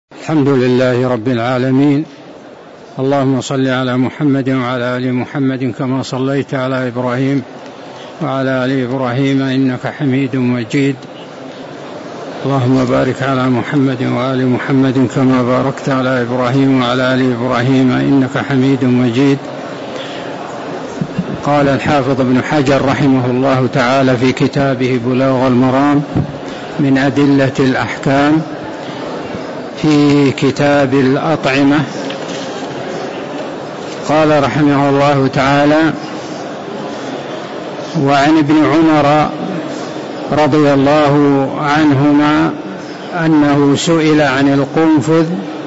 الحمد لله رب العالمين. اللهم صل على محمد وعلى آل محمد كما صليت على إبراهيم وعلى آل إبراهيم إنك حميد مجيد. اللهم بارك على محمد وآل محمد كما باركت على إبراهيم وعلى آل إبراهيم إنك حميد مجيد. قال الحافظ ابن حجر رحمه الله تعالى في كتابه بلوغ المرام من أدلة الأحكام في كتاب الأطعمة، قال رحمه الله تعالى: وعن ابن عمر رضي الله عنهما أنه سئل عن القنفذ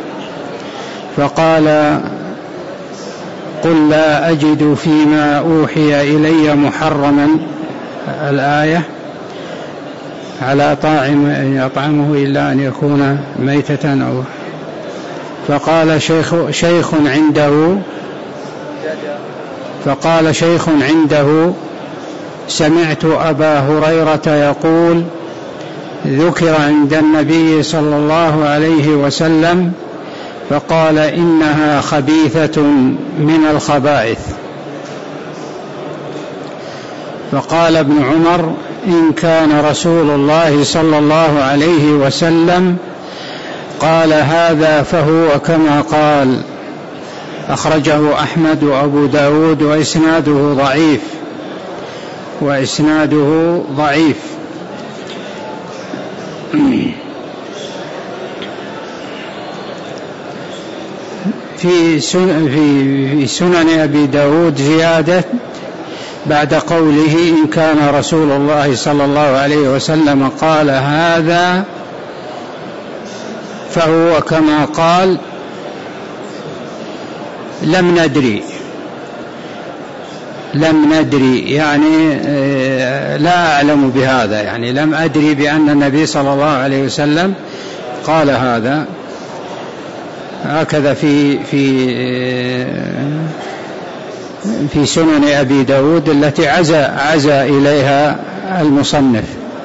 فقال: قل لا أجد فيما أوحي إلي محرما، الآية، على طاعم يطعمه إلا أن يكون ميتة أو. فقال شيخ عنده: سمعت أبا هريرة يقول: ذكر عند النبي صلى الله عليه وسلم فقال: إنها خبيثة من الخبائث. فقال ابن عمر: إن كان رسول الله صلى الله عليه وسلم قال هذا فهو كما قال. أخرجه أحمد وأبو داود وإسناده ضعيف. في سنن أبي داود زيادة بعد قوله: إن كان رسول الله صلى الله عليه وسلم قال هذا فهو كما قال. لم ندري يعني لا أعلم بهذا، يعني لم أدري بأن النبي صلى الله عليه وسلم قال هذا. هكذا في سنن أبي داود التي عزى إليها المصنف.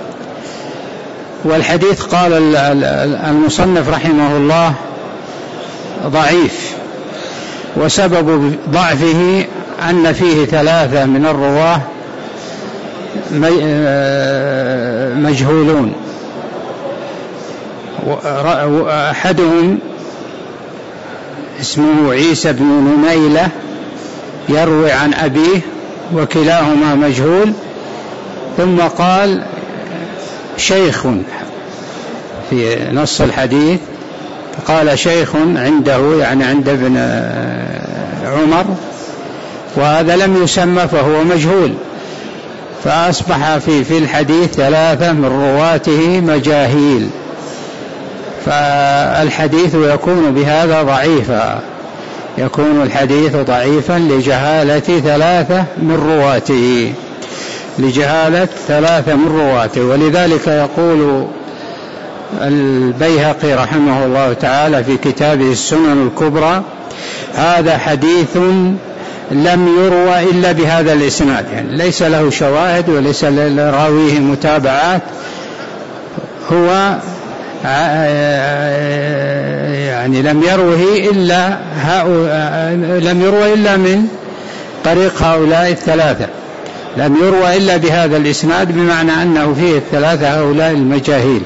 والحديث قال المصنف رحمه الله ضعيف، وسبب ضعفه أن فيه 3 من الرواه مجهولون، أحدهم اسمه عيسى بن نميلة يروي عن أبيه، وكلاهما مجهول. ثم قال شيخ في نص الحديث، قال شيخ عنده، يعني عند ابن عمر، وهذا لم يسمى فهو مجهول، فأصبح في الحديث 3 من رواته مجاهيل، فالحديث يكون بهذا ضعيفا، يكون الحديث ضعيفا لجهالة 3 من رواته. ولذلك يقول البيهقي رحمه الله تعالى في كتابه السنن الكبرى: هذا حديث لم يروى إلا بهذا الإسناد، يعني ليس له شواهد وليس لراويه متابعات، هو يعني لم يروى إلا من طريق هؤلاء 3، لم يروى إلا بهذا الإسناد، بمعنى أنه فيه 3 هؤلاء المجاهيل،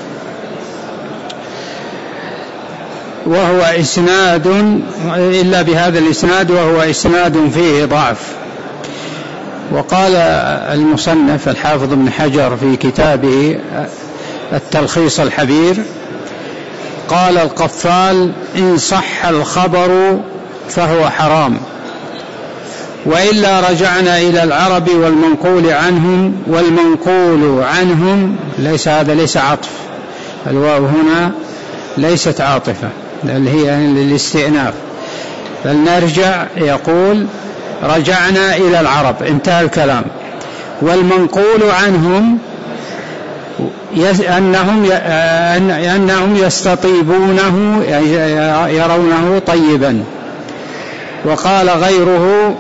وهو إسناد إلا بهذا الإسناد، وهو إسناد فيه ضعف. وقال المصنف الحافظ ابن حجر في كتابه التلخيص الحبير: قال القفال: إن صح الخبر فهو حرام، وإلا رجعنا إلى العرب والمنقول عنهم ليس عطف، الواو هنا ليست عاطفة بل هي للاستئناف، فلنرجع، يقول رجعنا إلى العرب، انتهى الكلام. والمنقول عنهم أنهم يستطيبونه، يرونه طيبا. وقال غيره: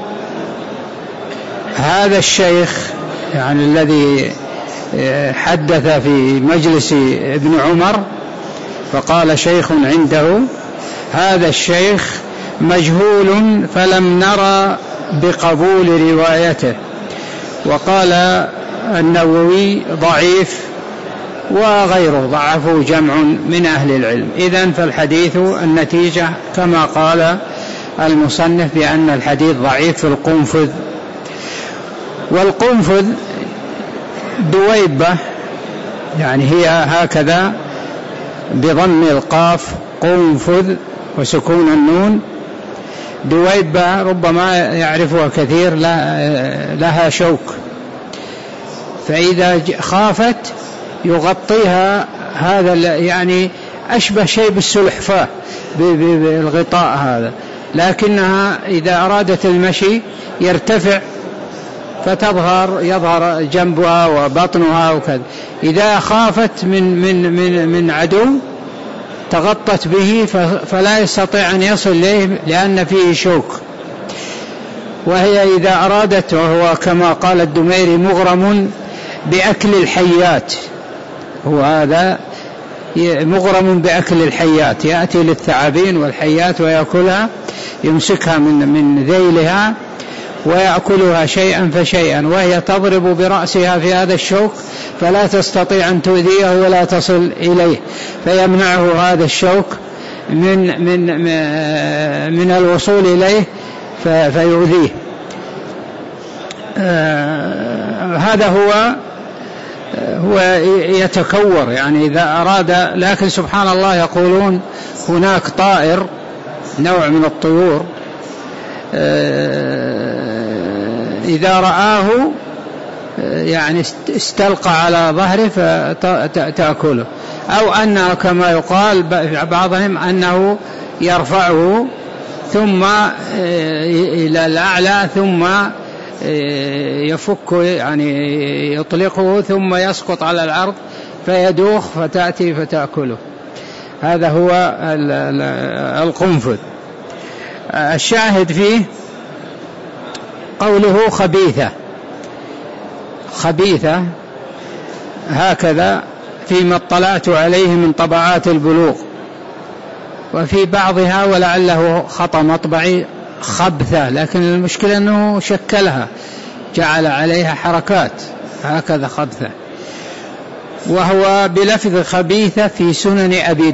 هذا الشيخ، يعني الذي حدث في مجلس ابن عمر، فقال شيخ عنده: هذا الشيخ مجهول فلم نرى بقبول روايته. وقال النووي: ضعيف، وغيره ضعفه جمع من أهل العلم. إذن فالحديث النتيجة كما قال المصنف بأن الحديث ضعيف في القنفذ. والقنفذ دويبة، يعني هي هكذا بضم القاف قنفذ وسكون النون. دويبة ربما يعرفها كثير، لها شوك، فإذا خافت يغطيها هذا، يعني أشبه شيء بالسلحفاة بالغطاء هذا، لكنها إذا أرادت المشي يرتفع يظهر جنبها وبطنها وكذا. إذا خافت من عدو تغطت به فلا يستطيع أن يصل إليه لأن فيه شوك. وهي إذا أرادت، وهو كما قال الدميري: مغرم بأكل الحيات، هو هذا مغرم بأكل الحيات، يأتي للثعابين والحيات ويأكلها، يمسكها من ذيلها ويأكلها شيئا فشيئا، وهي تضرب برأسها في هذا الشوك فلا تستطيع أن تؤذيه ولا تصل إليه، فيمنعه هذا الشوك من الوصول إليه فيؤذيه. هذا هو يتكور، يعني إذا أراد. لكن سبحان الله يقولون هناك طائر، نوع من الطيور، إذا رآه يعني استلقى على ظهره فتأكله، أو أنه كما يقال بعضهم أنه يرفعه ثم إلى الأعلى ثم يفك، يعني يطلقه ثم يسقط على الأرض فيدوخ فتأتي فتأكله. هذا هو القنفذ. الشاهد فيه قوله خبيثة هكذا فيما اطلعت عليه من طبعات البلوغ، وفي بعضها ولعله خطأ مطبعي خبثة، لكن المشكلة أنه شكلها جعل عليها حركات هكذا خبثة. وهو بلفظ خبيثة في سنن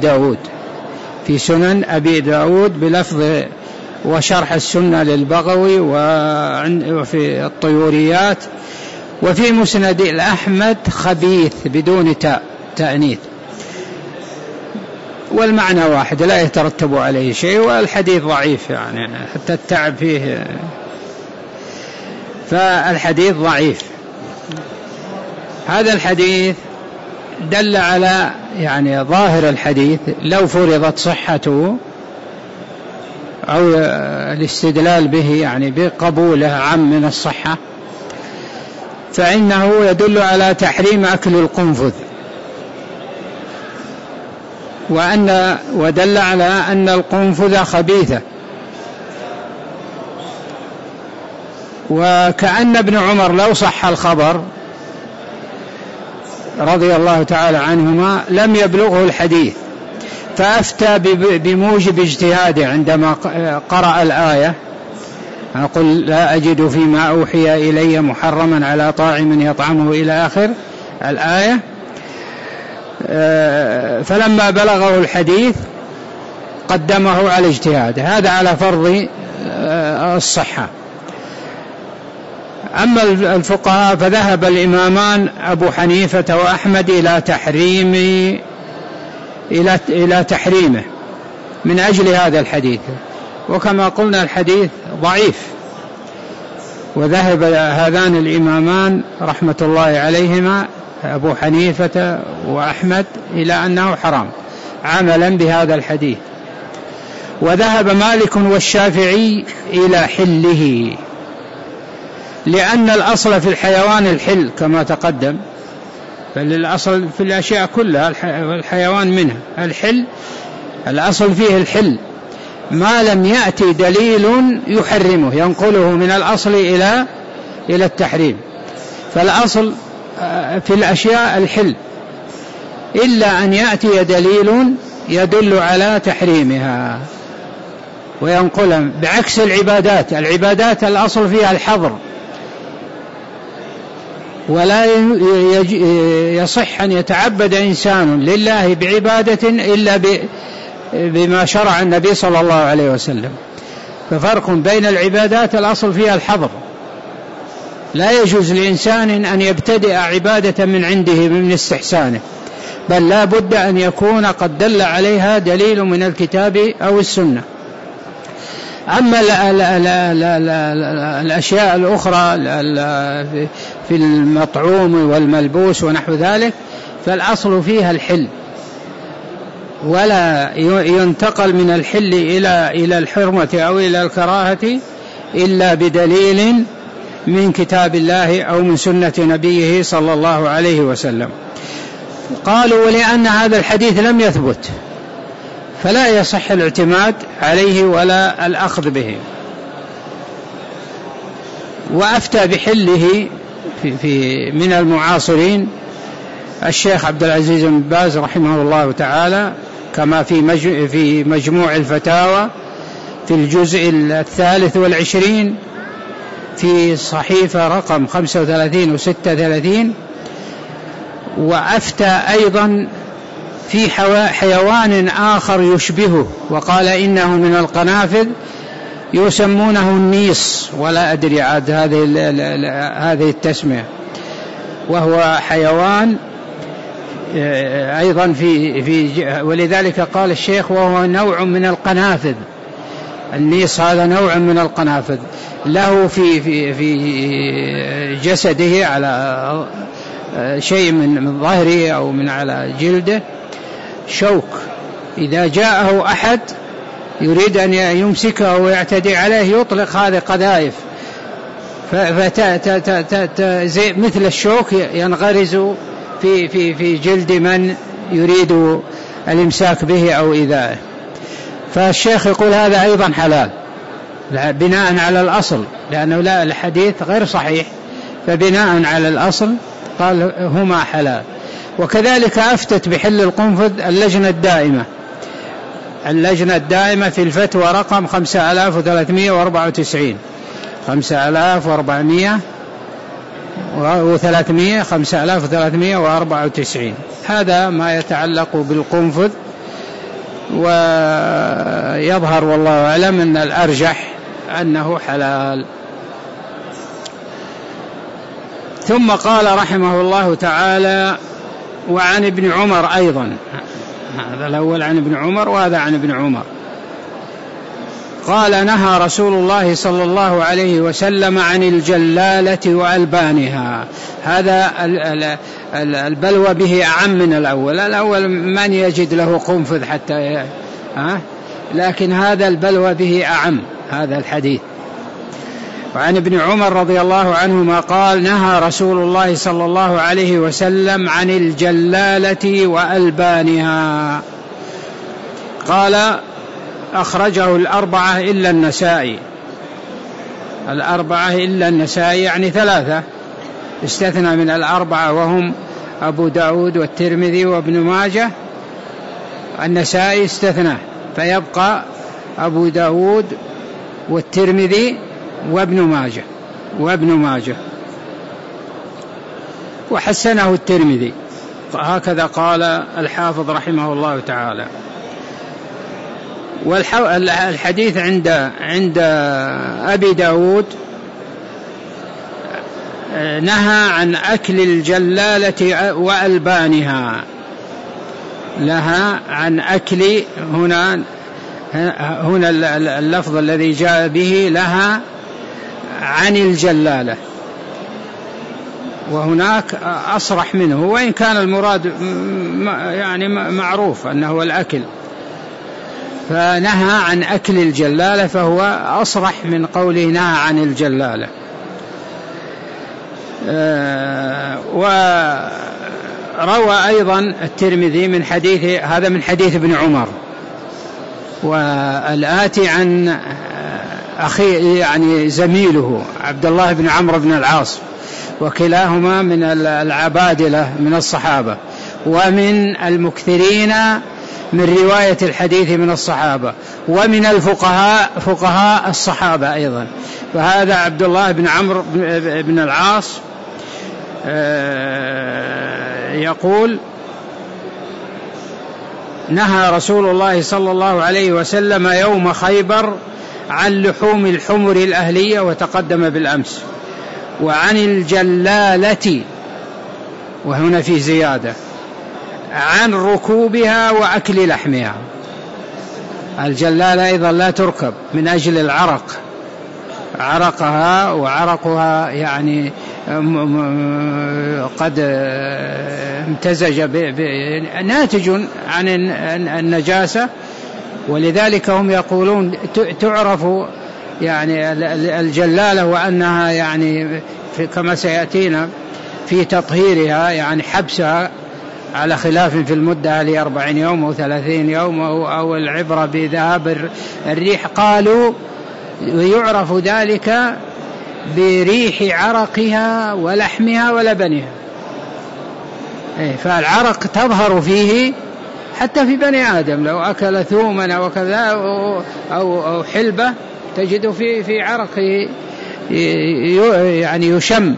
أبي داود بلفظ، وشرح السنة للبغوي وفي الطيوريات، وفي مسند الأحمد خبيث بدون تأنيث، والمعنى واحد لا يترتب عليه شيء، والحديث ضعيف، يعني حتى التعب فيه، فالحديث ضعيف. هذا الحديث دل على، يعني ظاهر الحديث لو فرضت صحته أو الاستدلال به يعني بقبوله عام من الصحة، فإنه يدل على تحريم أكل القنفذ، ودل على أن القنفذ خبيثة. وكأن ابن عمر لو صح الخبر رضي الله تعالى عنهما لم يبلغه الحديث، فأفتى بموجب اجتهاده عندما قرأ الآية: أقول لا أجد فيما أوحي إلي محرما على طاعم يطعمه إلى آخر الآية. فلما بلغه الحديث قدمه على اجتهاد، هذا على فرض الصحة. أما الفقهاء فذهب الإمامان أبو حنيفة وأحمد إلى تحريمه من أجل هذا الحديث، وكما قلنا الحديث ضعيف. وذهب هذان الإمامان رحمة الله عليهما أبو حنيفة وأحمد إلى أنه حرام عملا بهذا الحديث. وذهب مالك والشافعي إلى حله، لأن الأصل في الحيوان الحل كما تقدم، فالأصل في الأشياء كلها الحيوان منها الحل، الأصل فيه الحل ما لم يأتي دليل يحرمه ينقله من الأصل إلى التحريم. فالأصل في الأشياء الحل إلا أن يأتي دليل يدل على تحريمها وينقلها، بعكس العبادات الأصل فيها الحظر، ولا يصح أن يتعبد إنسان لله بعبادة إلا بما شرع النبي صلى الله عليه وسلم. ففرق بين العبادات الأصل فيها الحظر، لا يجوز لإنسان أن يبتدئ عبادة من عنده من استحسانه، بل لا بد أن يكون قد دل عليها دليل من الكتاب أو السنة. أما الأشياء الأخرى في المطعوم والملبوس ونحو ذلك فالأصل فيها الحل، ولا ينتقل من الحل إلى الحرمة أو إلى الكراهة إلا بدليل من كتاب الله أو من سنة نبيه صلى الله عليه وسلم. قالوا ولأن هذا الحديث لم يثبت فلا يصح الاعتماد عليه ولا الأخذ به. وأفتى بحله من المعاصرين الشيخ عبد العزيز بن باز رحمه الله تعالى، كما في مجموع الفتاوى في الجزء 23 في صحيفة رقم 35 و36. وأفتى أيضا في حيوان آخر يشبهه وقال إنه من القنافذ يسمونه النيص، ولا أدري عاد هذه التسمية، وهو حيوان أيضا ولذلك قال الشيخ وهو نوع من القنافذ. النيص هذا نوع من القنافذ، له في جسده على شيء من ظهره أو من على جلده شوك، إذا جاءه أحد يريد أن يمسكه ويعتدي عليه يطلق هذه قذائف، مثل الشوك ينغرز في جلد من يريد الإمساك به أو إيذائه. فالشيخ يقول هذا أيضا حلال بناء على الأصل، لأنه لا الحديث غير صحيح، فبناء على الأصل قال هما حلال. وكذلك أفتت بحل القنفذ اللجنة الدائمة في الفتوى رقم 5394 5394. هذا ما يتعلق بالقنفذ. ويظهر والله أعلم أن الأرجح أنه حلال. ثم قال رحمه الله تعالى وعن ابن عمر أيضا، هذا الأول عن ابن عمر وهذا عن ابن عمر، قال نهى رسول الله صلى الله عليه وسلم عن الجلالة وألبانها. هذا البلوى به أعم من الأول من يجد له قنفذ حتى لكن هذا البلوى به أعم هذا الحديث. وعن ابن عمر رضي الله عنهما قال نهى رسول الله صلى الله عليه وسلم عن الجلالة وألبانها. قال أخرجه الأربعة إلا النسائي، يعني ثلاثة، استثنى من الأربعة وهم أبو داود والترمذي وابن ماجه، النسائي استثنى فيبقى أبو داود والترمذي وابن ماجه وحسنه الترمذي، هكذا قال الحافظ رحمه الله تعالى. والحديث عند أبي داود نهى عن أكل الجلالة وألبانها، نهى عن أكل هنا اللفظ الذي جاء به لها عن الجلالة، وهناك أصرح منه، وإن كان المراد يعني معروف أنه الأكل، فنهى عن أكل الجلالة فهو أصرح من قوله نهى عن الجلالة. وروى أيضا الترمذي من حديث هذا من حديث ابن عمر، والآتي عن أخي يعني زميله عبد الله بن عمرو بن العاص، وكلاهما من العبادلة من الصحابة ومن المكثرين من رواية الحديث من الصحابة ومن فقهاء الصحابة أيضا. فهذا عبد الله بن عمرو بن العاص يقول: نهى رسول الله صلى الله عليه وسلم يوم خيبر عن لحوم الحمر الأهلية، وتقدم بالأمس، وعن الجلالة، وهنا في زيادة، عن ركوبها وأكل لحمها. الجلالة أيضا لا تركب من أجل العرق، عرقها وعرقها يعني قد امتزج ناتج عن النجاسة، ولذلك هم يقولون تعرف يعني الجلالة وأنها يعني كما سيأتينا في تطهيرها يعني حبسها، على خلاف في المدة ل40 يوم أو 30 يوم أو العبرة بذهاب الريح. قالوا ويعرف ذلك بريح عرقها ولحمها ولبنها. فالعرق تظهر فيه حتى في بني آدم، لو أكل ثوما أو كذا أو حلبة تجد في عرقه يعني يشم.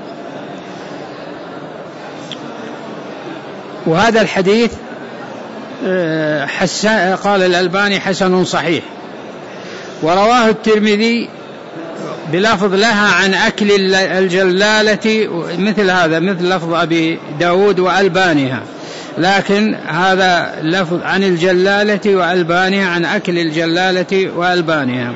وهذا الحديث قال الألباني حسن صحيح. ورواه الترمذي بلفظ لها عن أكل الجلالة، مثل هذا، مثل لفظ أبي داود وألبانها، لكن هذا لفظ عن الجلالة وألبانها، عن أكل الجلالة وألبانها.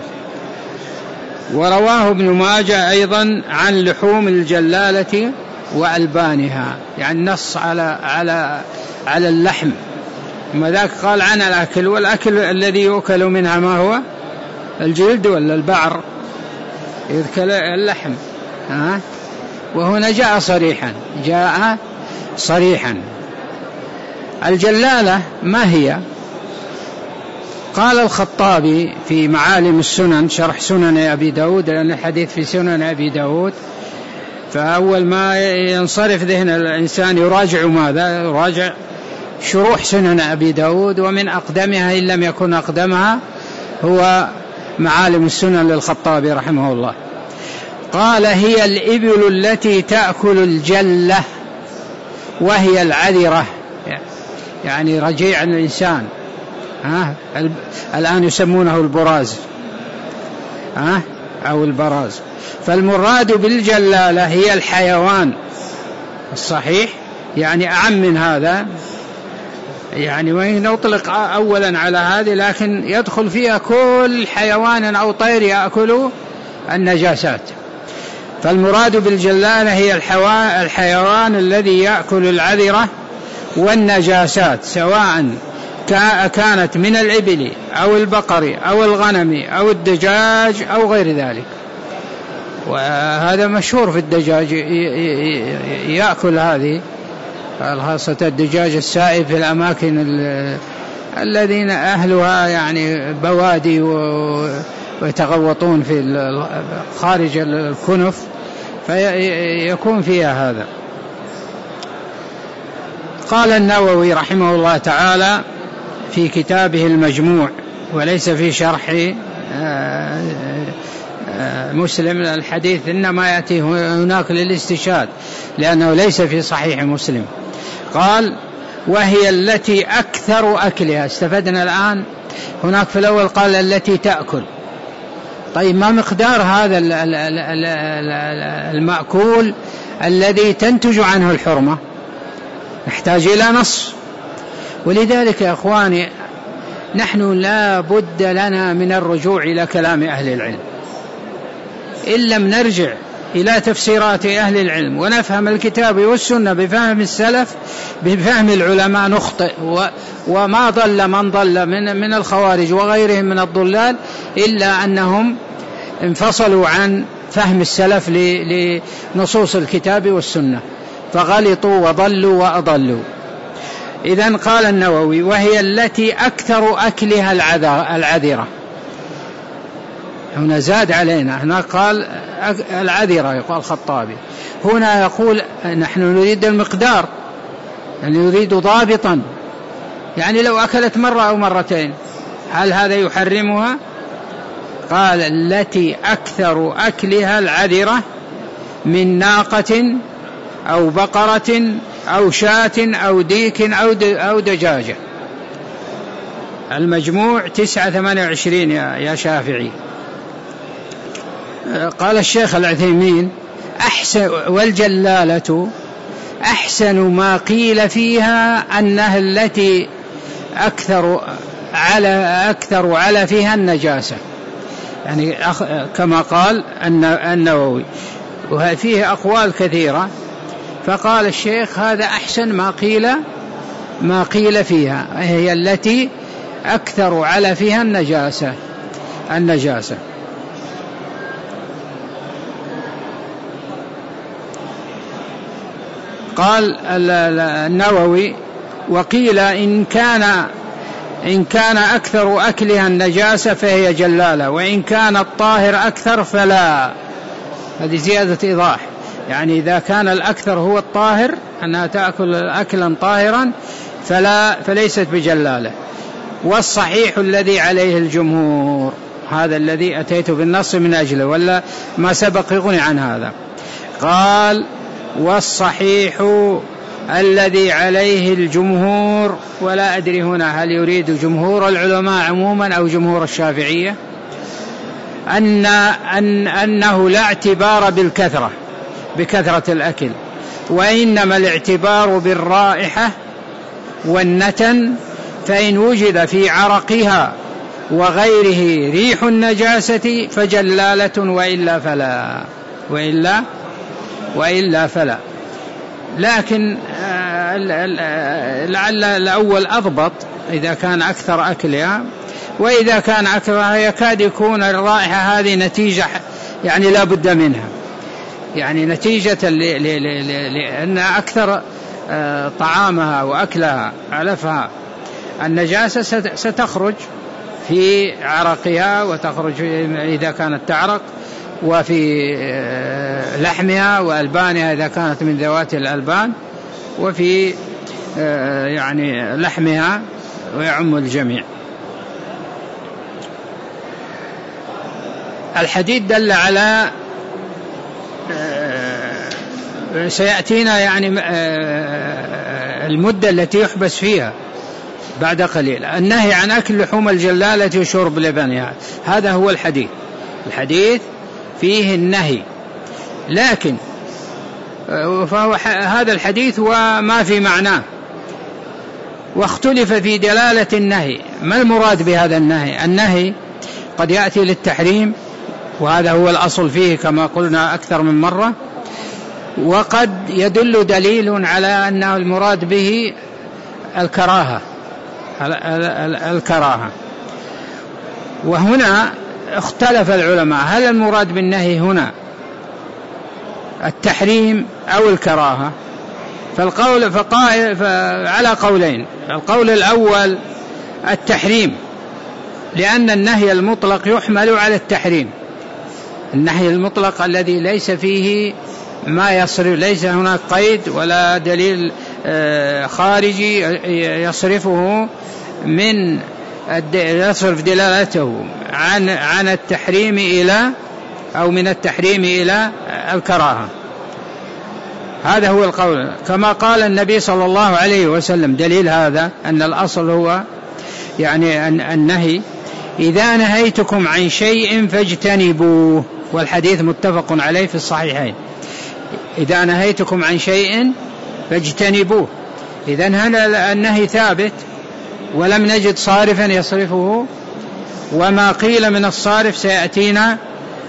ورواه ابن ماجه أيضا عن لحوم الجلالة وألبانها، يعني نص على اللحم، ما ذاك قال عن الأكل، والأكل الذي يؤكل منها ما هو؟ الجلد ولا البعر؟ يذكر اللحم. وهنا جاء صريحا. الجلالة ما هي؟ قال الخطابي في معالم السنن، شرح سنن أبي داود، لأن الحديث في سنن أبي داود، فأول ما ينصرف ذهن الإنسان يراجع ماذا؟ يراجع شروح سنن أبي داود، ومن أقدمها إن لم يكن أقدمها هو معالم السنن للخطابي رحمه الله. قال: هي الإبل التي تأكل الجلة، وهي العذرة، يعني رجيع الإنسان، الآن يسمونه البراز أو البراز. فالمراد بالجلالة هي الحيوان الصحيح، يعني أعم من هذا، يعني وإن نطلق أولا على هذه، لكن يدخل فيها كل حيوان أو طير يأكل النجاسات. فالمراد بالجلالة هي الحيوان الذي يأكل العذرة والنجاسات، سواء كانت من الإبل أو البقر أو الغنم أو الدجاج أو غير ذلك. وهذا مشهور في الدجاج، يأكل هذه، خاصة الدجاج السائب في الأماكن الذين أهلها يعني بوادي ويتغوطون في خارج الكنف، فيكون فيها هذا. قال النووي رحمه الله تعالى في كتابه المجموع، وليس في شرح مسلم، الحديث إنما يأتي هناك للاستشهاد لأنه ليس في صحيح مسلم. قال: وهي التي أكثر أكلها. استفدنا الآن، هناك في الأول قال التي تأكل. طيب ما مقدار هذا المأكول الذي تنتج عنه الحرمة؟ نحتاج إلى نص. ولذلك يا أخواني نحن لا بد لنا من الرجوع إلى كلام أهل العلم. إن لم نرجع إلى تفسيرات أهل العلم ونفهم الكتاب والسنة بفهم السلف بفهم العلماء نخطئ، وما ضل من ضل من الخوارج وغيرهم من الضلال إلا أنهم انفصلوا عن فهم السلف لنصوص الكتاب والسنة، فغلطوا وضلوا وأضلوا. إذن قال النووي: وهي التي أكثر أكلها العذرة. هنا زاد علينا، هنا قال العذرة، يقول الخطابي، هنا يقول نحن نريد المقدار، يعني نريد ضابطا، يعني لو أكلت مرة أو مرتين هل هذا يحرمها؟ قال التي أكثر أكلها العذرة من ناقة أو بقرة أو شاة أو ديك أو دجاجة. المجموع 28 يا شافعي. قال الشيخ العثيمين والجلالة أحسن ما قيل فيها أنها التي أكثر على فيها النجاسة، يعني كما قال النووي، وفيه أقوال كثيرة، فقال الشيخ هذا أحسن ما قيل فيها، هي التي أكثر على فيها النجاسة. قال النووي وقيل إن كان أكثر أكلها النجاسة فهي جلالة، وإن كان الطاهر أكثر فلا. هذه زيادة إيضاح، يعني إذا كان الأكثر هو الطاهر أنها تأكل أكلا طاهرا فليست بجلالة. والصحيح الذي عليه الجمهور، هذا الذي أتيت بالنص من أجله، ولا ما سبق يغني عن هذا. قال والصحيح الذي عليه الجمهور، ولا أدري هنا هل يريد جمهور العلماء عموما أو جمهور الشافعية، أنه لا اعتبار بكثرة الأكل، وإنما الاعتبار بالرائحة والنتن، فإن وجد في عرقها وغيره ريح النجاسة فجلالة، وإلا فلا. لكن لعل الأول أضبط إذا كان أكثر أكلها، وإذا كان أكثرها يكاد يكون الرائحة هذه نتيجة يعني لا بد منها، يعني نتيجة لأن أكثر طعامها وأكلها علفها النجاسة ستخرج في عرقها، وتخرج إذا كانت تعرق، وفي لحمها وألبانها إذا كانت من ذوات الألبان، وفي يعني لحمها، ويعم الجميع. الحديث دل على سيأتينا يعني المدة التي يحبس فيها بعد قليل، النهي عن أكل لحوم الجلالة وشرب لبنها، هذا هو الحديث فيه النهي. لكن فهو هذا الحديث وما في معناه، واختلف في دلالة النهي. ما المراد بهذا النهي؟ النهي قد يأتي للتحريم، وهذا هو الأصل فيه كما قلنا أكثر من مرة، وقد يدل دليل على أنه المراد به الكراهة. وهنا اختلف العلماء هل المراد بالنهي هنا التحريم أو الكراهة؟ على قولين. القول الأول التحريم، لأن النهي المطلق يحمل على التحريم، النهي المطلق الذي ليس فيه ما يصرف، ليس هناك قيد ولا دليل خارجي يصرف دلالته عن التحريم إلى أو من التحريم إلى الكراهة. هذا هو القول، كما قال النبي صلى الله عليه وسلم. دليل هذا أن الأصل هو يعني النهي، إذا نهيتكم عن شيء فاجتنبوه، والحديث متفق عليه في الصحيحين. إذا نهيتكم عن شيء فاجتنبوه، إذن هذا النهي ثابت، ولم نجد صارفا يصرفه، وما قيل من الصارف سيأتينا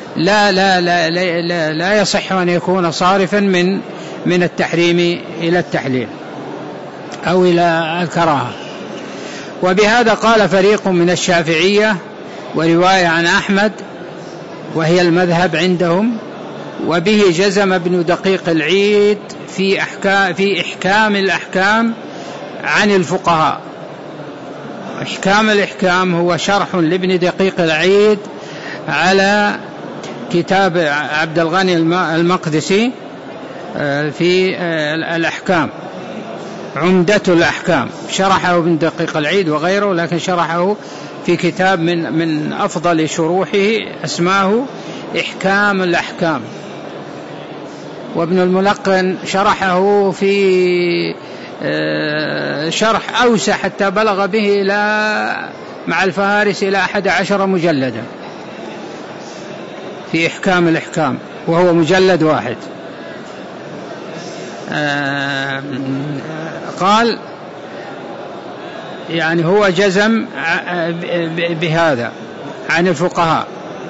لا يصح أن يكون صارفا من التحريم إلى التحليل أو إلى الكراهة. وبهذا قال فريق من الشافعية، ورواية عن أحمد وهي المذهب عندهم، وبه جزم ابن دقيق العيد في إحكام الأحكام عن الفقهاء. إحكام الأحكام هو شرح لابن دقيق العيد على كتاب عبد الغني المقدسي في الأحكام، عمدة الأحكام، شرحه ابن دقيق العيد وغيره، لكن شرحه في كتاب من أفضل شروحه اسماه إحكام الأحكام. وابن الملقن شرحه في شرح أوسع حتى بلغ به مع الفهارس إلى 11 مجلدا في إحكام الأحكام، وهو مجلد واحد. قال يعني هو جزم بهذا عن الفقهاء.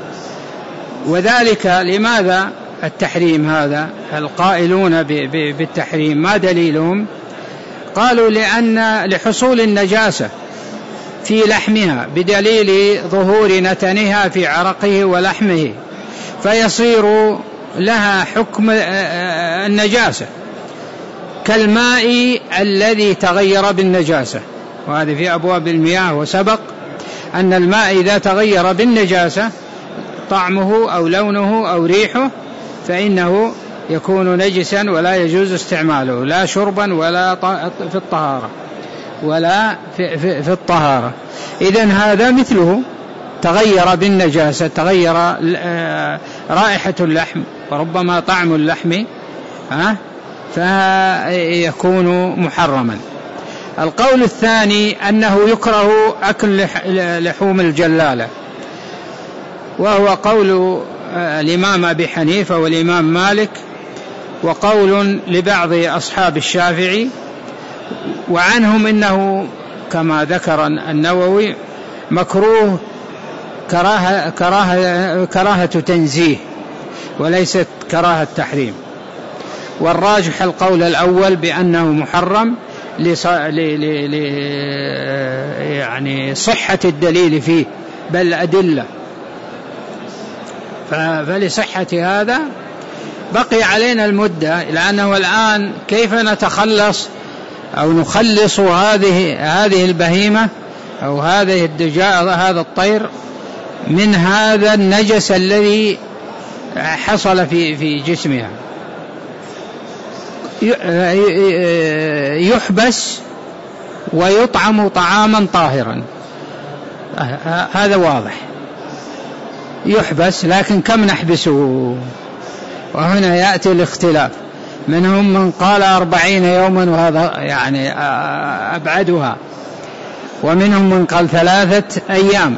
وذلك لماذا التحريم هذا؟ القائلون بالتحريم ما دليلهم؟ قالوا لأن لحصول النجاسة في لحمها بدليل ظهور نتنها في عرقه ولحمه، فيصير لها حكم النجاسة كالماء الذي تغير بالنجاسة. وهذا في أبواب المياه، وسبق أن الماء إذا تغير بالنجاسة طعمه أو لونه أو ريحه فإنه يكون نجسا ولا يجوز استعماله لا شربا ولا في الطهارة ولا في الطهارة. إذن هذا مثله تغير بالنجاسة، تغير رائحة اللحم وربما طعم اللحم فيكون محرما. القول الثاني أنه يكره أكل لحوم الجلالة، وهو قول الإمام أبي حنيفة والإمام مالك، وقول لبعض أصحاب الشافعي، وعنهم إنه كما ذكر النووي مكروه كراهة تنزيه وليست كراهة تحريم. والراجح القول الأول بأنه محرم يعني صحة الدليل فيه بل أدلة، فلصحة هذا بقي علينا المدة، لأنه الآن كيف نتخلص أو نخلص هذه البهيمة أو هذه الدجاجة هذا الطير من هذا النجس الذي حصل في جسمها؟ يحبس ويطعم طعاما طاهرا، هذا واضح، يحبس، لكن كم نحبسه؟ وهنا يأتي الاختلاف، منهم من قال 40 يوما وهذا يعني أبعدها، ومنهم من قال 3 أيام،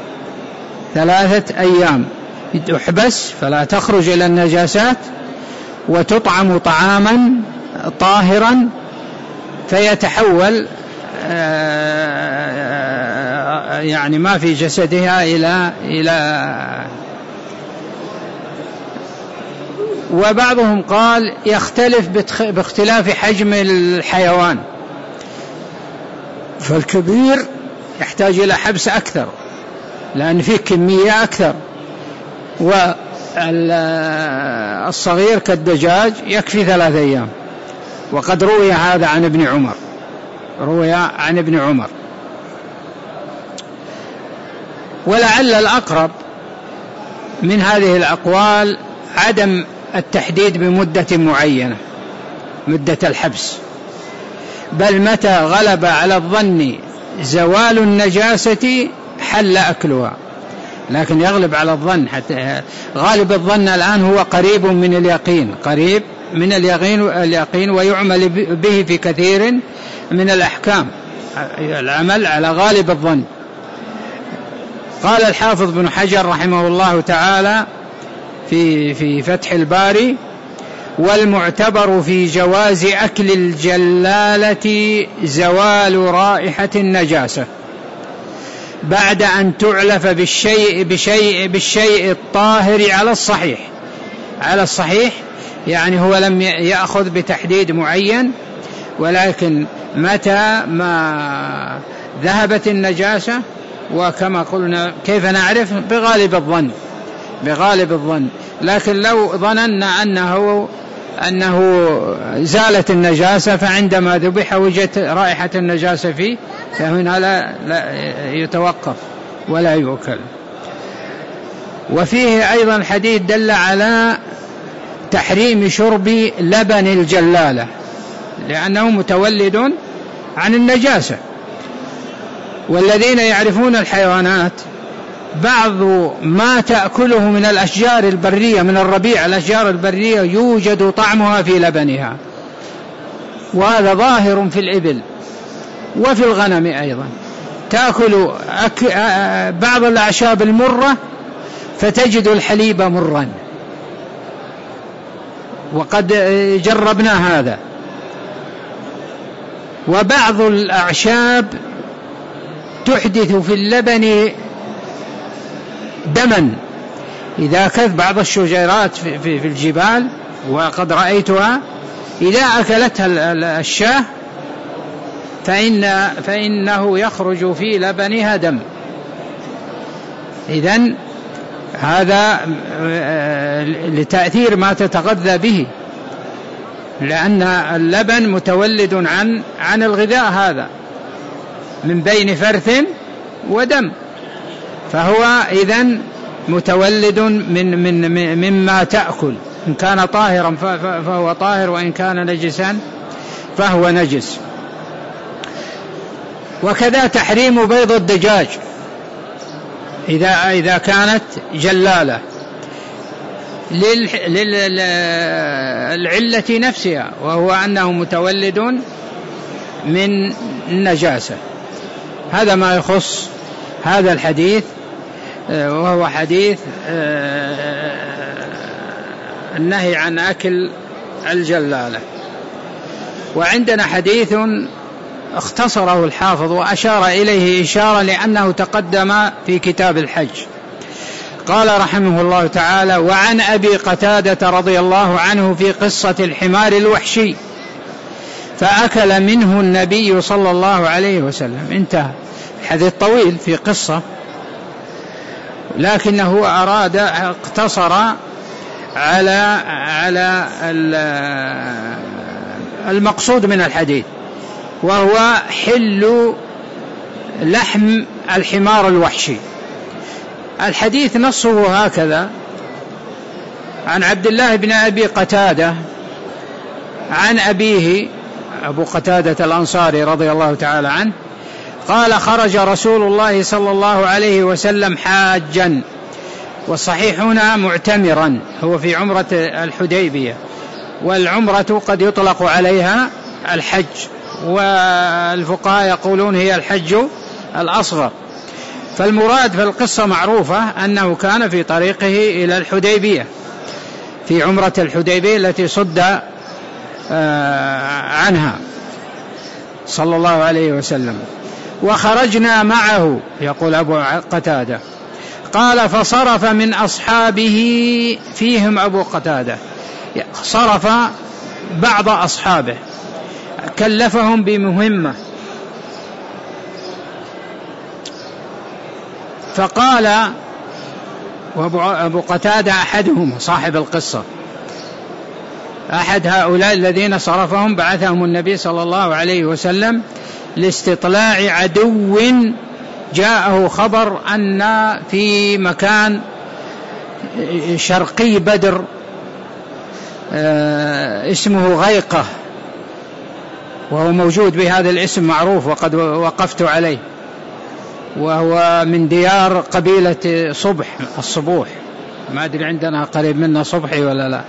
3 أيام تحبس فلا تخرج إلى النجاسات وتطعم طعاما طاهرا فيتحول يعني ما في جسدها إلى وبعضهم قال يختلف باختلاف حجم الحيوان، فالكبير يحتاج إلى حبس أكثر لأن فيه كمية أكثر، والصغير كالدجاج يكفي 3 أيام. وقد روي هذا عن ابن عمر، ولعل الأقرب من هذه الأقوال عدم التحديد بمدة معينة، مدة الحبس، بل متى غلب على الظن زوال النجاسة حل أكلها. لكن يغلب على الظن، حتى غالب الظن الآن هو قريب من اليقين ويعمل به في كثير من الأحكام، العمل على غالب الظن. قال الحافظ بن حجر رحمه الله تعالى في فتح الباري: والمعتبر في جواز أكل الجلالة زوال رائحة النجاسة بعد أن تعلف بالشيء الطاهر على الصحيح، يعني هو لم يأخذ بتحديد معين، ولكن متى ما ذهبت النجاسة، وكما قلنا كيف نعرف؟ بغالب الظن. لكن لو ظننا أنه زالت النجاسة فعندما ذبح وجدت رائحة النجاسة فيه، فهنا لا يتوقف ولا يؤكل. وفيه أيضا حديث دل على تحريم شرب لبن الجلالة، لأنه متولد عن النجاسة. والذين يعرفون الحيوانات بعض ما تأكله من الأشجار البرية من الربيع، الأشجار البرية يوجد طعمها في لبنها، وهذا ظاهر في الإبل وفي الغنم أيضا، تأكل بعض الأعشاب المرة فتجد الحليب مرا، وقد جربنا هذا. وبعض الأعشاب تحدث في اللبن دما، إذا أكلت بعض الشجيرات في الجبال وقد رأيتها، إذا أكلتها الشاة فإنه يخرج في لبنها دم. إذن هذا لتأثير ما تتغذى به، لأن اللبن متولد عن الغذاء هذا من بين فرث ودم، فهو إذن متولد مما تأكل، إن كان طاهرا فهو طاهر، وإن كان نجسا فهو نجس. وكذا تحريم بيض الدجاج إذا كانت جلالة للعلة نفسها، وهو أنه متولد من النجاسة. هذا ما يخص هذا الحديث، وهو حديث النهي عن أكل الجلالة. وعندنا حديث اختصره الحافظ وأشار إليه إشارة لأنه تقدم في كتاب الحج. قال رحمه الله تعالى: وعن أبي قتادة رضي الله عنه في قصة الحمار الوحشي فأكل منه النبي صلى الله عليه وسلم. انتهى الحديث طويل في قصة، لكنه أراد اقتصر على المقصود من الحديث، وهو حل لحم الحمار الوحشي. الحديث نصه هكذا: عن عبد الله بن أبي قتادة عن أبيه أبو قتادة الأنصاري رضي الله تعالى عنه قال: خرج رسول الله صلى الله عليه وسلم حاجا، والصحيح هنا معتمرا، هو في عمرة الحديبية، والعمرة قد يطلق عليها الحج، والفقهاء يقولون هي الحج الأصغر. فالمراد في القصة معروفة أنه كان في طريقه إلى الحديبية في عمرة الحديبية التي صد عنها صلى الله عليه وسلم. وخرجنا معه، يقول أبو قتادة، قال: فصرف من أصحابه فيهم أبو قتادة، صرف بعض أصحابه، كلفهم بمهمة، فقال، وأبو قتادة أحدهم صاحب القصة، أحد هؤلاء الذين صرفهم بعثهم النبي صلى الله عليه وسلم لاستطلاع عدو جاءه خبر أن في مكان شرقي بدر اسمه غيقة، وهو موجود بهذا الاسم معروف وقد وقفت عليه، وهو من ديار قبيلة صبح الصبوح، ما أدري عندنا قريب منا صبحي ولا لا.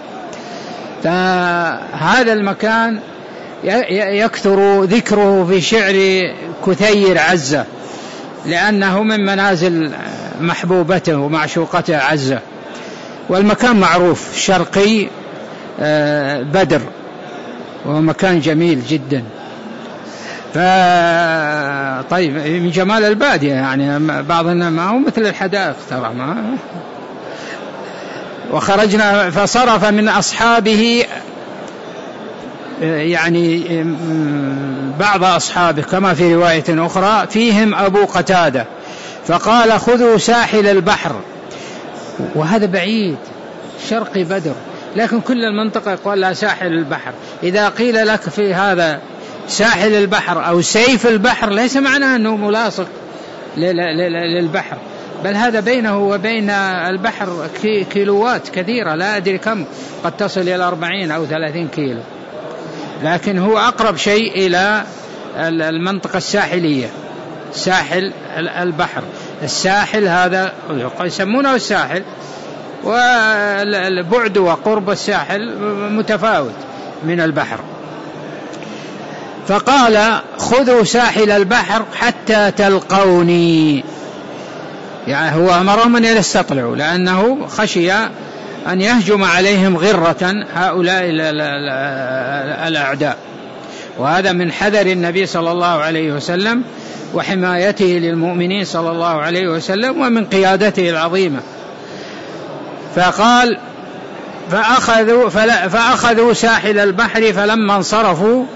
فهذا المكان يكثر ذكره في شعر كثير عزة، لأنه من منازل محبوبته ومعشوقته عزة، والمكان معروف شرقي بدر، وهو مكان جميل جدا. طيب من جمال البادية، يعني بعضنا ما هو مثل الحدائق ترى ما. وخرجنا فصرف من أصحابه، يعني بعض أصحابه كما في رواية أخرى فيهم أبو قتادة، فقال: خذوا ساحل البحر. وهذا بعيد شرقي بدر، لكن كل المنطقة يقول لها ساحل البحر. إذا قيل لك في هذا ساحل البحر أو سيف البحر ليس معناه أنه ملاصق للبحر، بل هذا بينه وبين البحر كيلوات كثيرة، لا أدري كم، قد تصل إلى 40 أو 30 كيلو. لكن هو أقرب شيء إلى المنطقة الساحلية، ساحل البحر. الساحل هذا يسمونه الساحل، والبعد وقرب الساحل متفاوت من البحر. فقال خذوا ساحل البحر حتى تلقوني، يعني هو أمرهم أن يستطلعوا، لأنه خشي أن يهجم عليهم غرة هؤلاء الأعداء. وهذا من حذر النبي صلى الله عليه وسلم وحمايته للمؤمنين صلى الله عليه وسلم ومن قيادته العظيمة. فقال فأخذوا ساحل البحر، فلما انصرفوا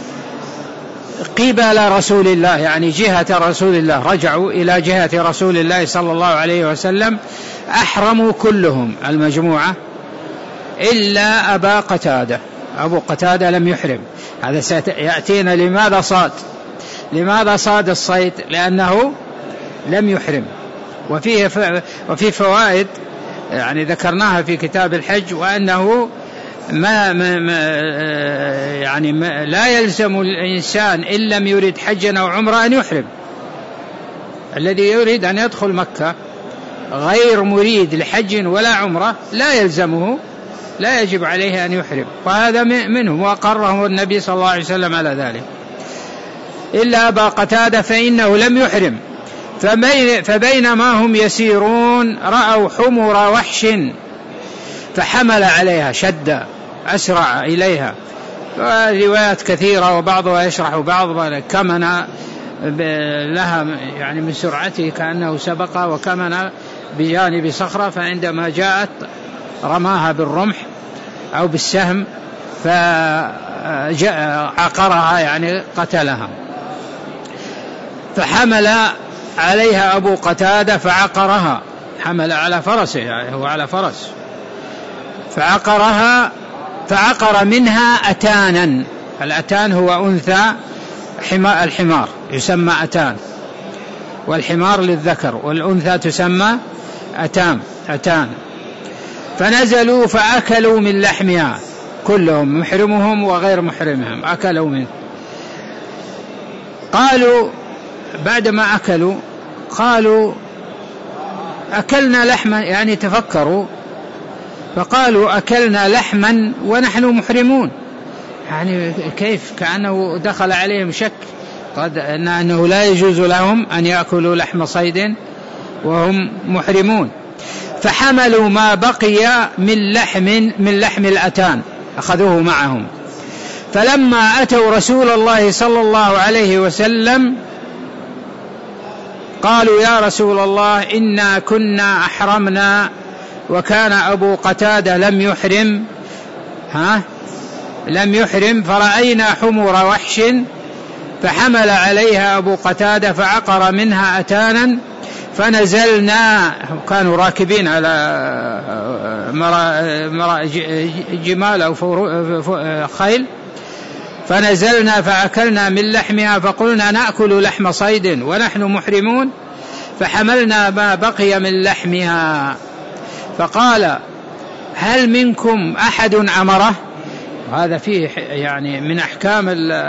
قبل رسول الله، يعني جهة رسول الله، رجعوا إلى جهة رسول الله صلى الله عليه وسلم، أحرموا كلهم المجموعة إلا أبا قتادة. أبو قتادة لم يحرم. هذا سيأتينا لماذا صاد الصيد، لأنه لم يحرم. وفي فوائد يعني ذكرناها في كتاب الحج، وأنه لا يلزم الإنسان إن لم يريد حجا أو عمرة أن يحرم. الذي يريد أن يدخل مكة غير مريد لحج ولا عمرة لا يلزمه، لا يجب عليه أن يحرم، وهذا منه، وأقره النبي صلى الله عليه وسلم على ذلك. إلا أبا قتادة فإنه لم يحرم. فبينما هم يسيرون رأوا حمر وحش فحمل عليها، شد أسرع إليها. روايات كثيرة وبعضها يشرح بعض، كمن لها يعني من سرعته كأنه سبق، وكمن بجانب صخرة، فعندما جاءت رماها بالرمح أو بالسهم فعقرها يعني قتلها. فحمل عليها أبو قتادة فعقرها، حمل على فرسه، يعني هو على فرس، فعقرها، فعقر منها أتانا. الأتان هو أنثى الحمار، يسمى أتان، والحمار للذكر، والأنثى تسمى أتان. فنزلوا فأكلوا من لحمها كلهم، محرمهم وغير محرمهم، أكلوا منه. قالوا بعدما أكلوا قالوا أكلنا لحما، يعني تفكروا، فقالوا أكلنا لحما ونحن محرمون. يعني كيف؟ كأنه دخل عليهم شك أنه لا يجوز لهم أن يأكلوا لحم صيد وهم محرمون. فحملوا ما بقي من لحم الأتان، أخذوه معهم. فلما أتوا رسول الله صلى الله عليه وسلم قالوا يا رسول الله إنا كنا أحرمنا وكان أبو قتادة لم يحرم فرأينا حمر وحش فحمل عليها أبو قتادة فعقر منها أتانا فنزلنا. كانوا راكبين على جمال أو خيل، فنزلنا فأكلنا من لحمها فقلنا نأكل لحم صيد ونحن محرمون، فحملنا ما بقي من لحمها. فقال هل منكم أحد أمره؟ هذا فيه يعني من أحكام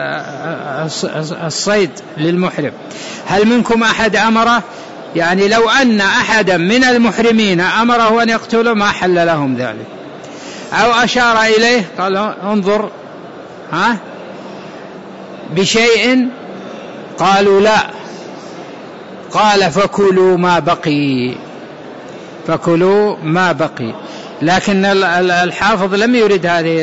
الصيد للمحرم. هل منكم أحد أمره؟ يعني لو أن أحدا من المحرمين أمره أن يقتلوا ما حل لهم ذلك، أو أشار إليه قال انظر بشيء، قالوا لا. قال فكلوا ما بقي. لكن الحافظ لم يرد هذه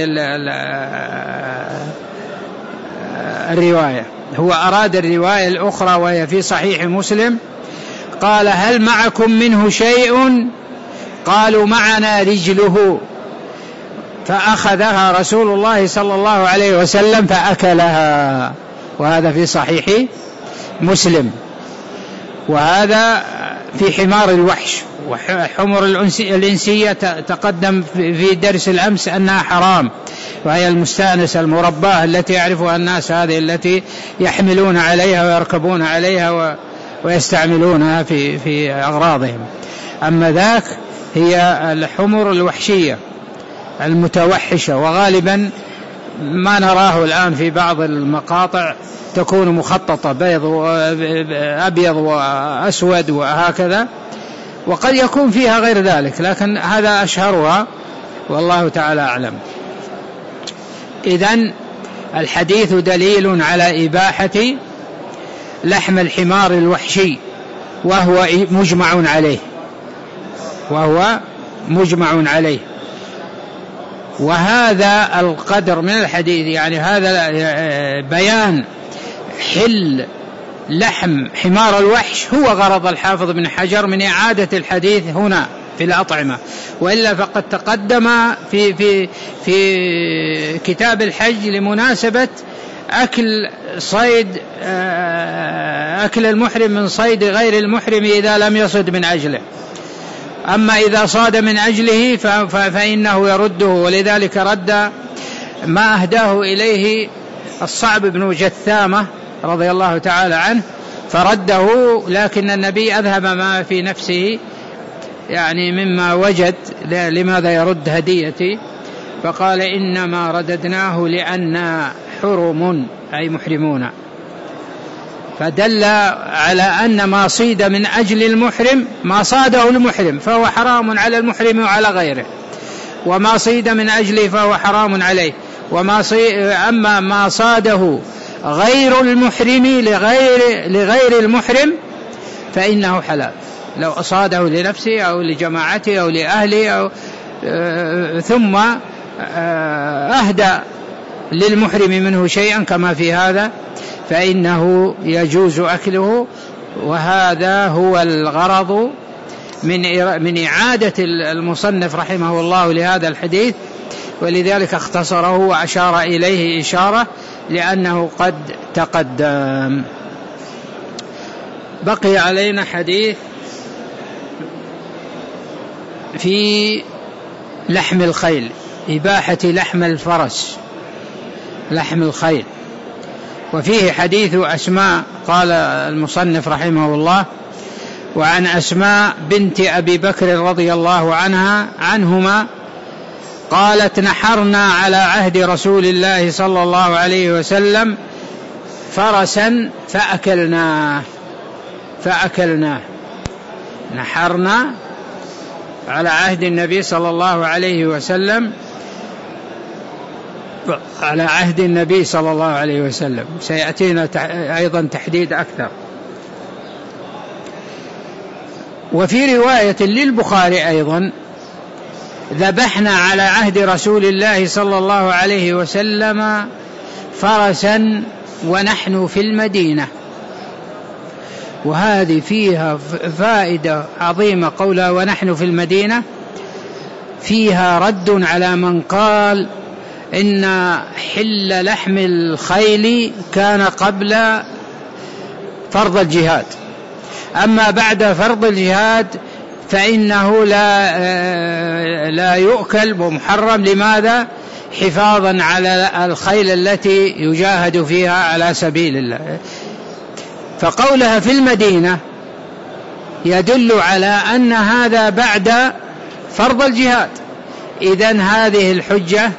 الرواية، هو أراد الرواية الأخرى وهي في صحيح مسلم. قال هل معكم منه شيء؟ قالوا معنا رجله، فأخذها رسول الله صلى الله عليه وسلم فأكلها، وهذا في صحيح مسلم. وهذا في حمار الوحش. وحمر الإنسية تقدم في درس الأمس أنها حرام، وهي المستأنسة المرباة التي يعرفها الناس، هذه التي يحملون عليها ويركبون عليها ويستعملونها في أغراضهم. أما ذاك هي الحمر الوحشية المتوحشة، وغالبا ما نراه الآن في بعض المقاطع تكون مخططة بيض وأبيض وأسود وهكذا، وقد يكون فيها غير ذلك، لكن هذا أشهرها والله تعالى أعلم. إذن الحديث دليل على إباحة لحم الحمار الوحشي، وهو مجمع عليه. وهذا القدر من الحديث، يعني هذا بيان حل لحم حمار الوحش، هو غرض الحافظ بن حجر من إعادة الحديث هنا في الأطعمة، وإلا فقد تقدم في كتاب الحج لمناسبة أكل المحرم من صيد غير المحرم إذا لم يصد من أجله. أما إذا صاد من أجله فإنه يرده، ولذلك رد ما أهداه إليه الصعب بن جثامة رضي الله تعالى عنه فرده، لكن النبي أذهب ما في نفسه يعني مما وجد، لماذا يرد هديتي؟ فقال إنما رددناه لأننا حرم أي محرمون، فدل على أن ما صيد من أجل المحرم ما صاده المحرم فهو حرام على المحرم وعلى غيره، وما صيد من أجله فهو حرام عليه. أما ما صاده غير المحرم لغير المحرم فإنه حلال، لو أصاده لنفسه أو لجماعته أو لأهله أو ثم أهدى للمحرم منه شيئا كما في هذا فإنه يجوز أكله. وهذا هو الغرض من إعادة المصنف رحمه الله لهذا الحديث، ولذلك اختصره وأشار إليه إشارة لأنه قد تقدم. بقي علينا حديث في لحم الخيل، إباحة لحم الفرس، لحم الخيل. وفيه حديث أسماء، قال المصنف رحمه الله: وعن أسماء بنت أبي بكر رضي الله عنهما قالت: نحرنا على عهد رسول الله صلى الله عليه وسلم فرسا فأكلناه. نحرنا على عهد النبي صلى الله عليه وسلم، على عهد النبي صلى الله عليه وسلم، سيأتينا أيضا تحديد أكثر. وفي رواية للبخاري أيضا: ذبحنا على عهد رسول الله صلى الله عليه وسلم فرسا ونحن في المدينة. وهذه فيها فائدة عظيمة، قولها ونحن في المدينة فيها رد على من قال إن حل لحم الخيل كان قبل فرض الجهاد، أما بعد فرض الجهاد فإنه لا يؤكل ومحرم. لماذا؟ حفاظا على الخيل التي يجاهد فيها على سبيل الله. فقولها في المدينة يدل على أن هذا بعد فرض الجهاد، إذن هذه الحجة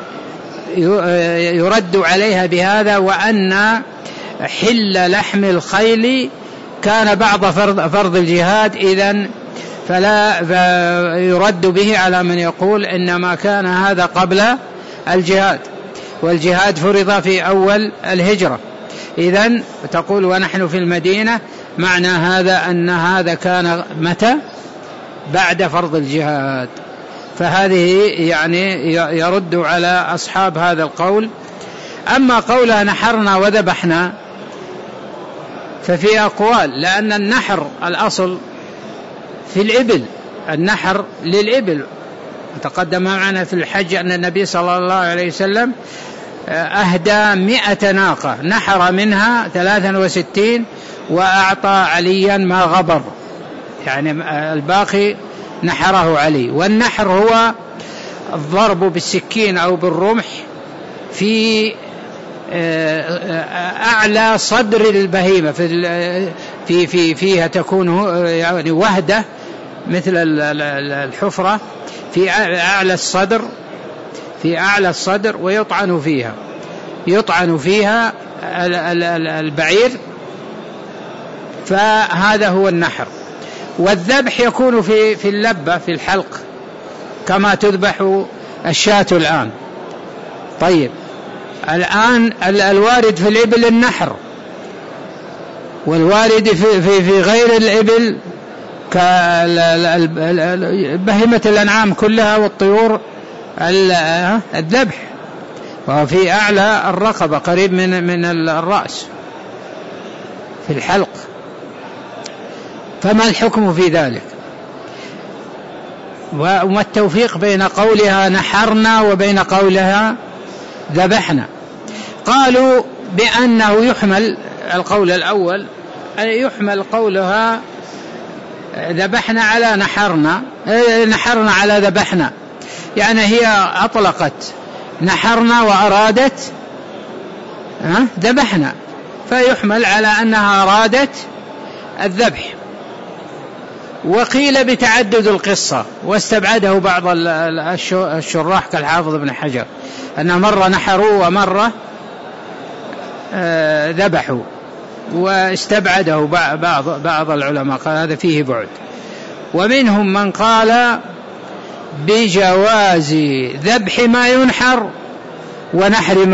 يرد عليها بهذا، وأن حل لحم الخيل كان بعد فرض الجهاد، إذن فلا يرد به على من يقول إنما كان هذا قبل الجهاد، والجهاد فرض في أول الهجرة. إذن تقول ونحن في المدينة، معنى هذا أن هذا كان متى؟ بعد فرض الجهاد. فهذه يعني يرد على أصحاب هذا القول. أما قولها نحرنا وذبحنا ففي أقوال، لأن النحر الأصل في الإبل، النحر للإبل. تقدم معنا في الحج أن النبي صلى الله عليه وسلم أهدى 100 ناقة، نحر منها 63 وأعطى عليا ما غبر، يعني الباقي نحره علي. والنحر هو الضرب بالسكين أو بالرمح في أعلى صدر البهيمة، فيها تكون يعني وهدة مثل الحفرة في أعلى الصدر، في أعلى الصدر ويطعن فيها البعير، فهذا هو النحر. والذبح يكون في اللبة، في الحلق، كما تذبح الشاة الآن. طيب، الآن الوارد في الإبل النحر، والوارد في غير الإبل كبهيمة الأنعام كلها والطيور الذبح، وفي أعلى الرقبة قريب من الرأس في الحلق. فما الحكم في ذلك؟ وما التوفيق بين قولها نحرنا وبين قولها ذبحنا؟ قالوا بأنه يحمل القول الأول، يحمل قولها ذبحنا على نحرنا على ذبحنا، يعني هي أطلقت نحرنا وأرادت ذبحنا، فيحمل على أنها أرادت الذبح. وقيل بتعدد القصة، واستبعده بعض الشراح كالحافظ ابن حجر، أن مرة نحروا ومرة ذبحوا، واستبعده بعض العلماء، قال هذا فيه بعد. ومنهم من قال بجواز ذبح ما ينحر ونحر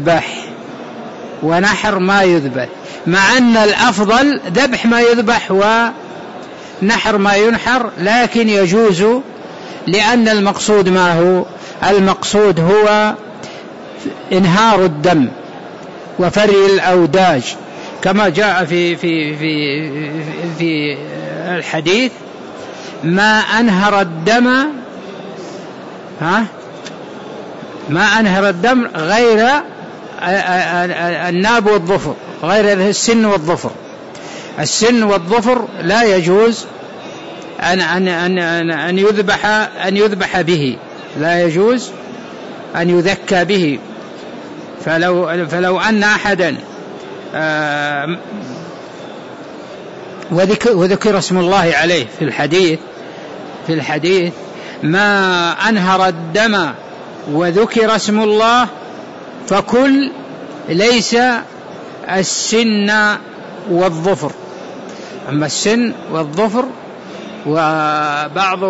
ما يذبح، مع أن الأفضل ذبح ما يذبح ونحر ما ينحر، لكن يجوز، لأن المقصود ما هو؟ المقصود هو إنهار الدم وفري الأوداج، كما جاء في الحديث: ما أنهر الدم غير الناب والظفر، غير السن والظفر. السن والظفر لا يجوز أن يذبح به، لا يجوز أن يذكى به. فلو أن أحدا وذكر اسم الله عليه في الحديث ما أنهر الدم وذكر اسم الله فكل، ليس السن والظفر. أما السن والظفر، وبعض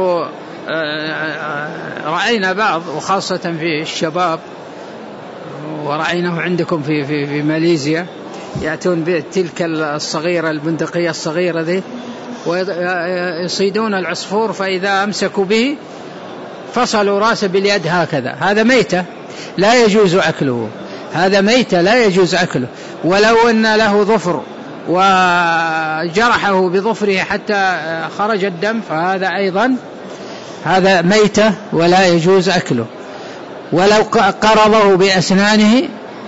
رأينا بعض، وخاصة في الشباب، ورأيناه عندكم في ماليزيا، يأتون بتلك الصغيرة البندقية الصغيرة ذي ويصيدون العصفور، فإذا أمسكوا به فصلوا راسه باليد هكذا. هذا ميتة لا يجوز أكله، هذا ميتة لا يجوز أكله. ولو أن له ظفر وجرحه بظفره حتى خرج الدم، فهذا أيضا هذا ميتة ولا يجوز أكله. ولو قرضه بأسنانه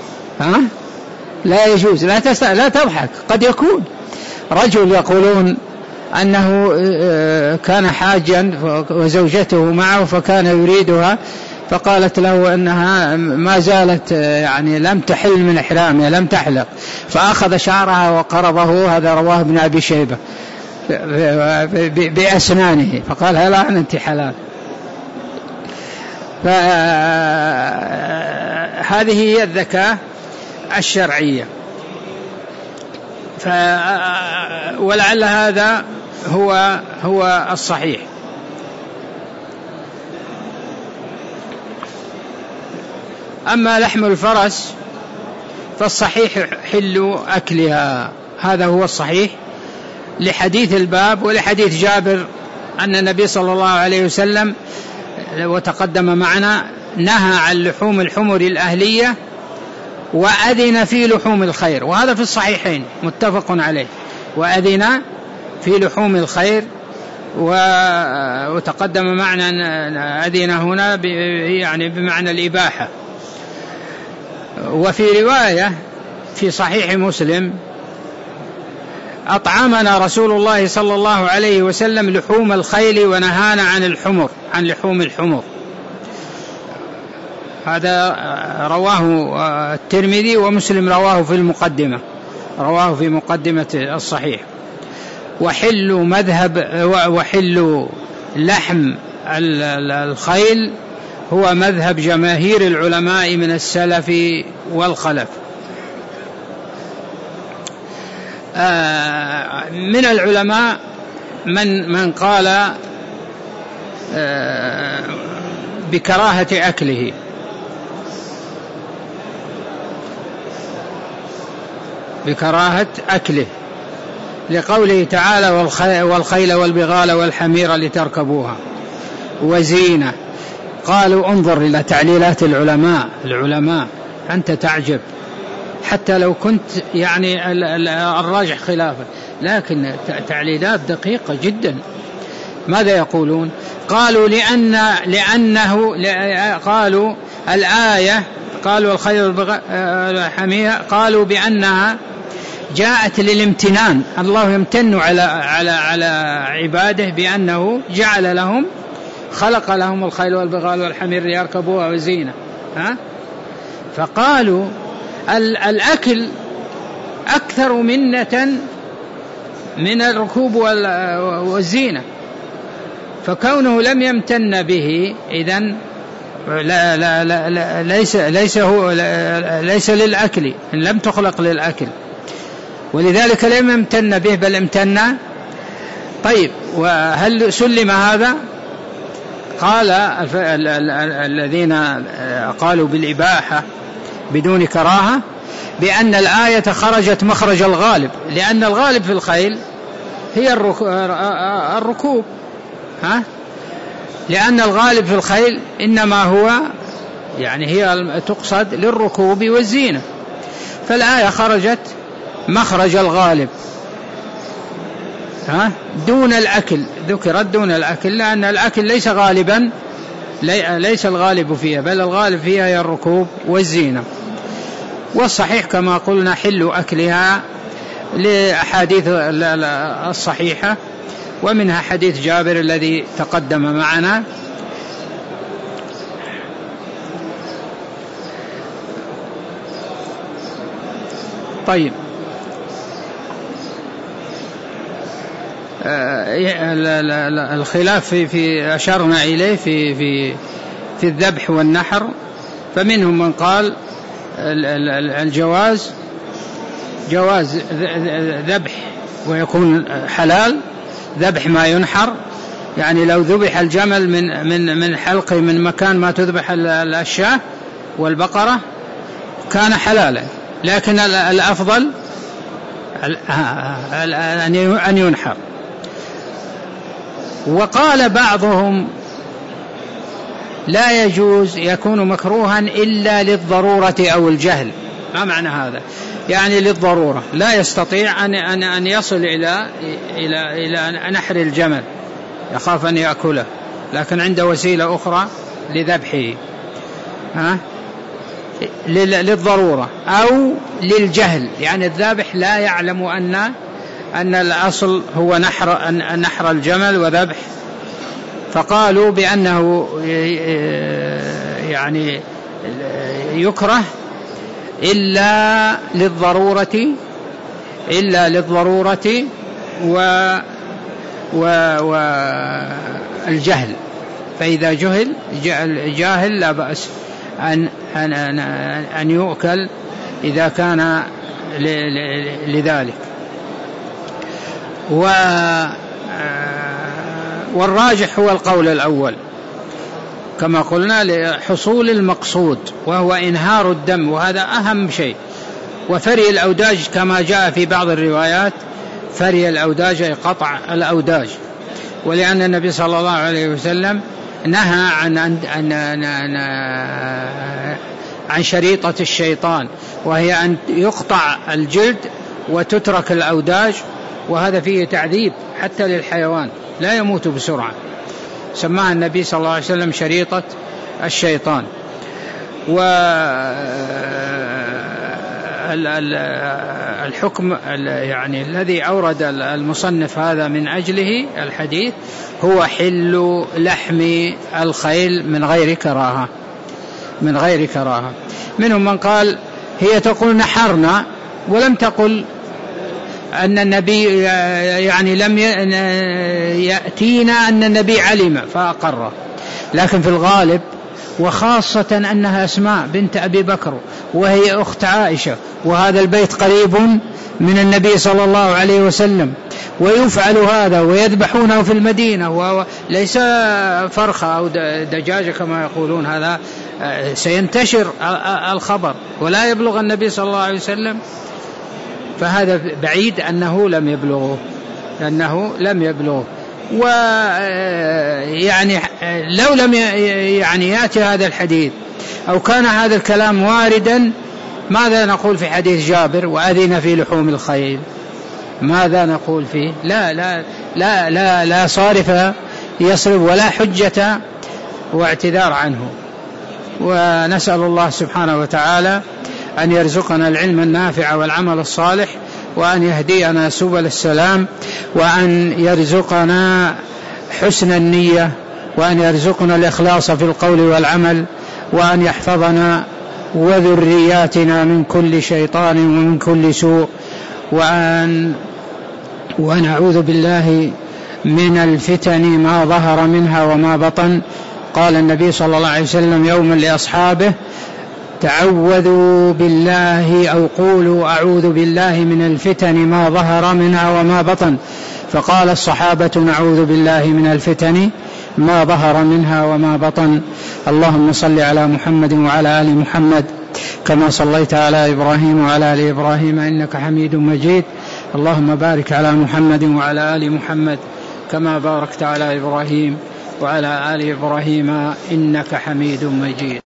لا يجوز. لا تضحك، قد يكون رجل يقولون أنه كان حاجا وزوجته معه فكان يريدها، فقالت له أنها ما زالت يعني لم تحل من إحرامها، لم تحلق، فأخذ شعرها وقرضه. هذا رواه ابن أبي شيبة بأسنانه، فقال هلا أنت حلال. فهذه هي الذكاء الشرعية. ولعل هذا هو الصحيح. أما لحم الفرس فالصحيح حل أكلها، هذا هو الصحيح لحديث الباب ولحديث جابر أن النبي صلى الله عليه وسلم، وتقدم معنا، نهى عن لحوم الحمر الأهلية وأذن في لحوم الخير، وهذا في الصحيحين متفق عليه. وأذن في لحوم الخير، وتقدم معنا أذن هنا يعني بمعنى الإباحة. وفي رواية في صحيح مسلم: أطعمنا رسول الله صلى الله عليه وسلم لحوم الخيل ونهانا عن لحوم الحمر. هذا رواه الترمذي، ومسلم رواه في مقدمة الصحيح. وحل لحم الخيل هو مذهب جماهير العلماء من السلف والخلف. من العلماء من قال بكراهة أكله، بكراهة أكله لقوله تعالى والخيل والبغال والحمير لتركبوها وزينة. قالوا انظر إلى تعليلات العلماء أنت تعجب، حتى لو كنت يعني الراجح خلافه، لكن تعليلات دقيقة جدا. ماذا يقولون؟ قالوا لأنه قالوا الآية، قالوا الخيل والحمير، قالوا بأنها جاءت للامتنان، الله يمتن على عباده بأنه جعل لهم، خلق لهم الخيل والبغال والحمير ليركبوها وزينة. فقالوا الأكل أكثر منة من الركوب والزينة، فكونه لم يمتن به إذن ليس للأكل، لم تخلق للأكل، ولذلك لم يمتن به بل امتن. طيب، وهل سلم هذا؟ قال الذين قالوا بالإباحة بدون كراهة بأن الآية خرجت مخرج الغالب، لأن الغالب في الخيل هي الركوب، لأن الغالب في الخيل إنما هو يعني هي تقصد للركوب والزينة، فالآية خرجت مخرج الغالب دون الأكل، ذكرت دون الأكل، لأن الأكل ليس غالبا، ليس الغالب فيها، بل الغالب فيها هي الركوب والزينة. والصحيح كما قلنا حل أكلها لأحاديث الصحيحة، ومنها حديث جابر الذي تقدم معنا. طيب، الخلاف في أشرنا إليه في الذبح والنحر، فمنهم من قال جواز ذبح ويكون حلال، ذبح ما ينحر، يعني لو ذبح الجمل من حلقه من مكان ما تذبح الشاة والبقرة كان حلالا، لكن الأفضل أن ينحر. وقال بعضهم لا يجوز، يكون مكروها إلا للضرورة أو الجهل. ما معنى هذا؟ يعني للضرورة، لا يستطيع أن يصل إلى نحر الجمل، يخاف أن يأكله، لكن عنده وسيلة أخرى لذبحه، للضرورة أو للجهل، يعني الذابح لا يعلم أن الأصل هو نحر الجمل وذبح، فقالوا بأنه يعني يكره إلا للضرورة والجهل، فإذا جاهل لا بأس أن يؤكل إذا كان لذلك. والراجح هو القول الأول كما قلنا لحصول المقصود، وهو إنهار الدم، وهذا أهم شيء. وفري الأوداج كما جاء في بعض الروايات، فري الأوداج أي قطع الأوداج، ولأن النبي صلى الله عليه وسلم نهى عن شريطة الشيطان، وهي أن يقطع الجلد وتترك الأوداج، وهذا فيه تعذيب حتى للحيوان، لا يموت بسرعة، سماها النبي صلى الله عليه وسلم شريطة الشيطان. والحكم يعني الذي أورد المصنف هذا من أجله الحديث هو حل لحم الخيل من غير كراهة. منهم من قال هي تقول نحرنا، ولم تقل أن النبي يعني لم يأتينا أن النبي علم فأقر، لكن في الغالب وخاصة أنها أسماء بنت أبي بكر وهي أخت عائشة، وهذا البيت قريب من النبي صلى الله عليه وسلم، ويفعل هذا ويذبحونه في المدينة، وليس فرخة أو دجاجة كما يقولون، هذا سينتشر الخبر ولا يبلغ النبي صلى الله عليه وسلم، فهذا بعيد أنه لم يبلغه. ويعني لو لم يأتي هذا الحديث أو كان هذا الكلام واردا، ماذا نقول في حديث جابر وأذن في لحوم الخيل؟ ماذا نقول فيه؟ لا صارف يصرف ولا حجة واعتذار عنه. ونسأل الله سبحانه وتعالى أن يرزقنا العلم النافع والعمل الصالح، وأن يهدينا سبل السلام، وأن يرزقنا حسن النية، وأن يرزقنا الإخلاص في القول والعمل، وأن يحفظنا وذرياتنا من كل شيطان ومن كل سوء، ونعوذ بالله من الفتن ما ظهر منها وما بطن. قال النبي صلى الله عليه وسلم يوما لأصحابه: تعوذوا بالله أو قولوا أعوذ بالله من الفتن ما ظهر منها وما بطن. فقال الصحابة: نعوذ بالله من الفتن ما ظهر منها وما بطن. اللهم صل على محمد وعلى آل محمد كما صليت على إبراهيم وعلى آل إبراهيم إنك حميد مجيد. اللهم بارك على محمد وعلى آل محمد كما باركت على إبراهيم وعلى آل إبراهيم إنك حميد مجيد.